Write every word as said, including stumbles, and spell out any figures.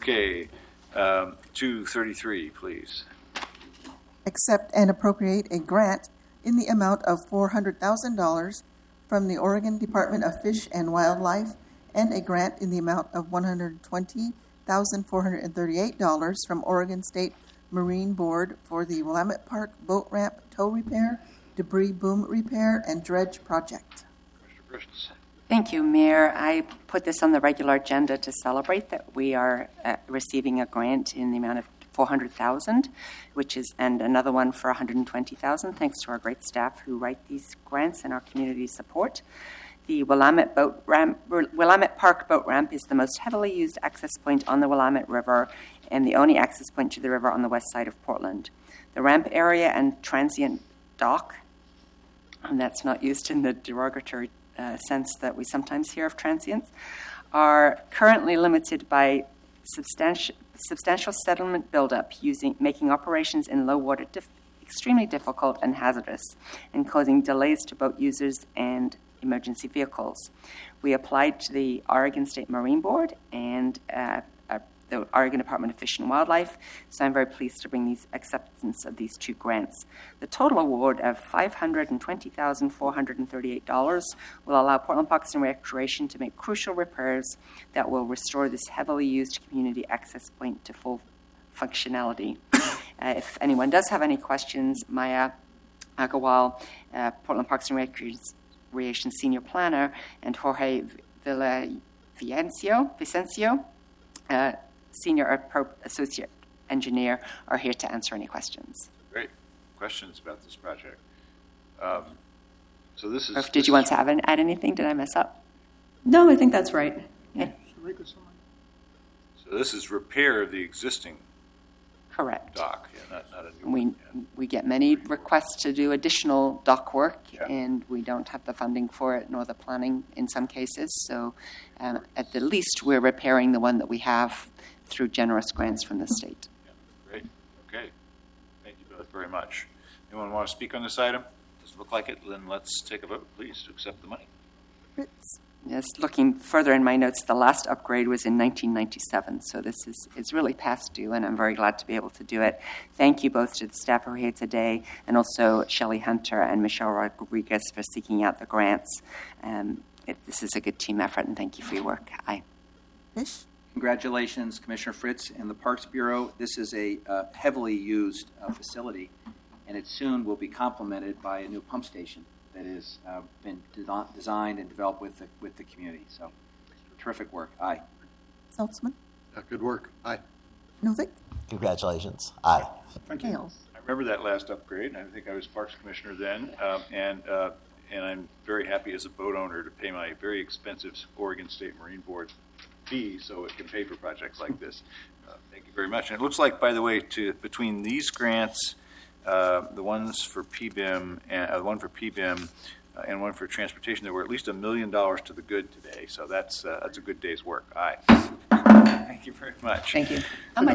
Okay, um, two thirty-three, please. Accept and appropriate a grant in the amount of four hundred thousand dollars from the Oregon Department of Fish and Wildlife and a grant in the amount of one hundred twenty thousand four hundred thirty-eight dollars from Oregon State Marine Board for the Willamette Park Boat Ramp Tow Repair, Debris Boom Repair, and Dredge Project. Commissioner Frist. Thank you, Mayor. I put this on the regular agenda to celebrate that we are uh, receiving a grant in the amount of four hundred thousand dollars, which is, and another one for one hundred twenty thousand dollars, thanks to our great staff who write these grants and our community support. The Willamette Boat Ramp, Willamette Park Boat Ramp is the most heavily used access point on the Willamette River and the only access point to the river on the west side of Portland. The ramp area and transient dock, and that's not used in the derogatory uh, sense that we sometimes hear of transients, are currently limited by substantial substantial settlement buildup, using making operations in low water dif- extremely difficult and hazardous, and causing delays to boat users and emergency vehicles. We applied to the Oregon State Marine Board and uh, uh, the Oregon Department of Fish and Wildlife, so I'm very pleased to bring these acceptance of these two grants. The total award of five hundred twenty thousand four hundred thirty-eight dollars will allow Portland Parks and Recreation to make crucial repairs that will restore this heavily used community access point to full functionality. Uh, if anyone does have any questions, Maya Agarwal, uh, Portland Parks and Recreation Senior Planner, and Jorge Villavicencio, Vicencio, uh, Senior Associate Engineer, are here to answer any questions. Great. Questions about this project? Um, so this is... Or did you want to have an, add anything? Did I mess up? No, I think that's right. Okay. So this is repair of the existing Correct. dock, yeah, not, not a new We one. Yeah. we get many requests to do additional dock work, Yeah. and we don't have the funding for it nor the planning in some cases. So um, at the least, we're repairing the one that we have through generous grants from the state. Yeah, great. Okay. Thank you both very much. Anyone want to speak on this item? Doesn't look like it. Then let's take a vote, please, to accept the money. Fritz. Yes, looking further in my notes, the last upgrade was in nineteen ninety-seven, so this is it's really past due, and I'm very glad to be able to do it. Thank you both to the staff who are here today, and also Shelley Hunter and Michelle Rodriguez for seeking out the grants. Um, it, this is a good team effort, and thank you for your work. Aye. Fish. Congratulations, Commissioner Fritz and the Parks Bureau. This is a uh, heavily used uh, facility, and it soon will be complemented by a new pump station that has uh, been de- designed and developed with the, with the community. So, terrific work. Aye. Saltzman. Uh, good work. Aye. Novick. Congratulations. Aye. Thank you. Hales. I remember that last upgrade. I think I was Parks Commissioner then, um, and uh, and I'm very happy as a boat owner to pay my very expensive Oregon State Marine Board fee so it can pay for projects like this. Uh, thank you very much. And it looks like, by the way, to between these grants, uh, the ones for P B I M, and uh, one for P B I M, uh, and one for transportation, there were at least a million dollars to the good today. So that's uh, that's a good day's work. Aye. Thank you very much. Thank you. How much